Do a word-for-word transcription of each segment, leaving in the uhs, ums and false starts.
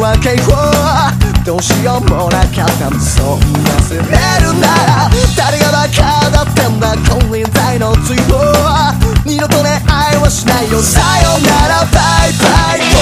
は解放どうしようもなかったそんな責めるなら誰がバカだったんだ金輪際の追放二度と恋愛はしないよさよならバイバイ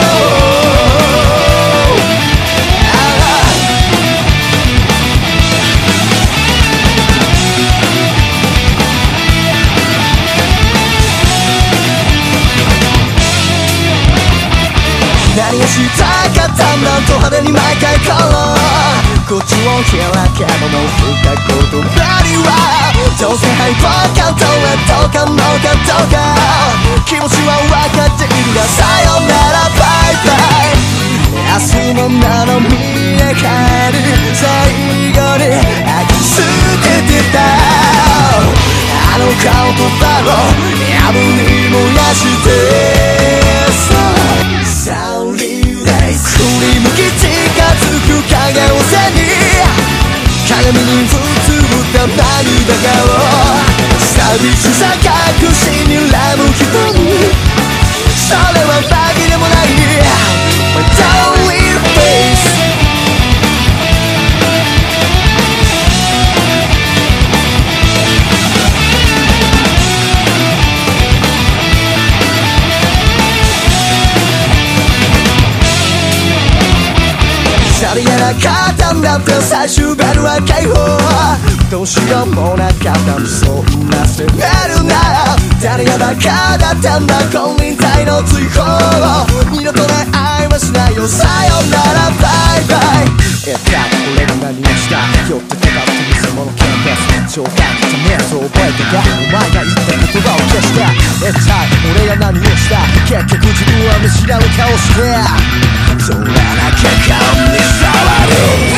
何をしたかったんだと派手に毎回この口を開けばもう二言目にはどうせハイポカとはどうかもかどうか気持ちは分かっているがさよならバイバイ明日のなの見え帰り最後に飽き捨ててたあの言葉をやぶに燃やしてさ振り向き近づく影を背に鏡に映った涙顔寂しさ隠しにらむ瞳それは紛れもない My darling faceさりげなかったんだって最終ベルは解放どうしようもなかったそんな責めるなら誰がバカだったんだ金輪際の追放二度と恋愛はしないよさよならバイバイえた俺が何をした酔ってたかって偽物キャンパス冗談じゃねえぞ覚えてたお前が言った言葉を消したえた俺が何をした結局自分は見知らぬ顔してそらなきゃ顔に触る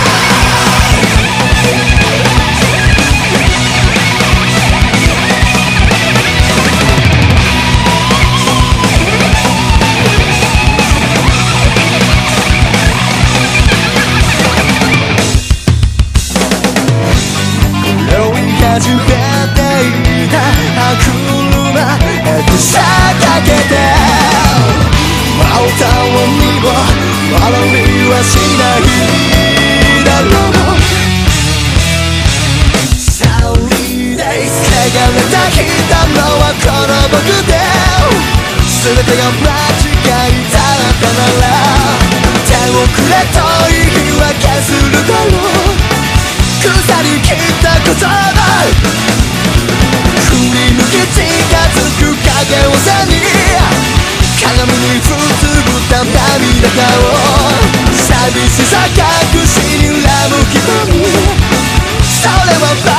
始めていた歯車へとさかけて真歌を見も笑いはしないだろうサウリーデイス汚れてきたのはこの僕で全てが間違いだったなら手をくれと言い訳するだろう腐り切った言葉振り向き近づく影を背に鏡にうつぶった涙顔寂しさ隠しにらむ瞳それは